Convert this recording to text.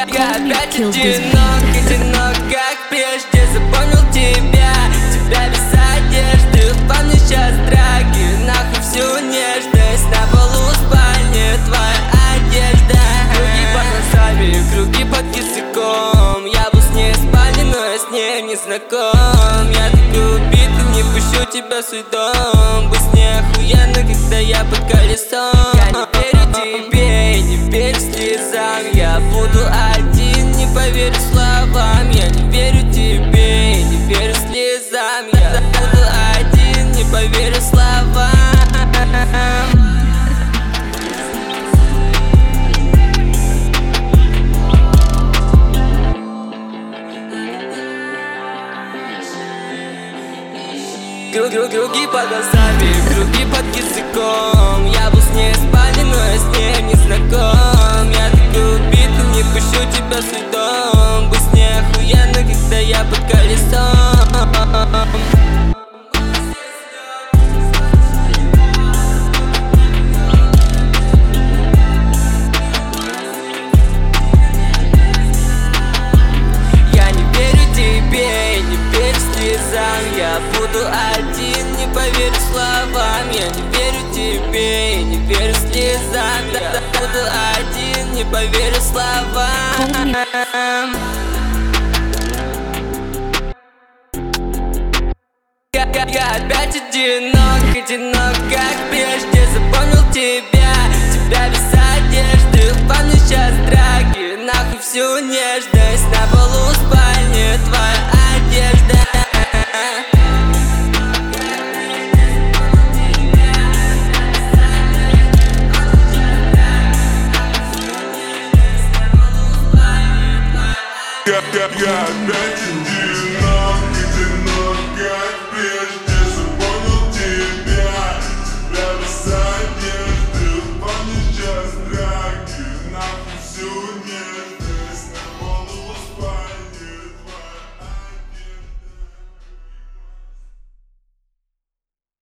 опять одинок, как прежде. Запомнил тебя без одежды. Во мне сейчас драки, нахуй всю нежность. На полу спальни твоя одежда. Круги под носами, круги под языком. Я был с ней в спальне, но я с ней не знаком. Я такой убитый, не пущу тебя в свой дом. Быть с ней охуенно, когда я под колесом. Я не верю тебе, не верю слезам. Я буду один, не поверю словам. Я не верю тебе, не верю слезам. Я буду один, не поверю словам. Круги под глазами, круги под языком. Я был с ней в спальне, но я с ней не знаком. Я такой убитый, не пущу тебя в свой дом. Быть с ней охуенно, когда я под колесом. Я не верю тебе, не верю слезам. Я буду один, не поверю словам. Я не верю тебе, не верю слезам. Я буду один, не поверю словам. Я опять одинок, как прежде. Запомнил тебя без одежды. Во мне сейчас драки, нахуй всю нежность. На полу спальни твоя одежда. Я опять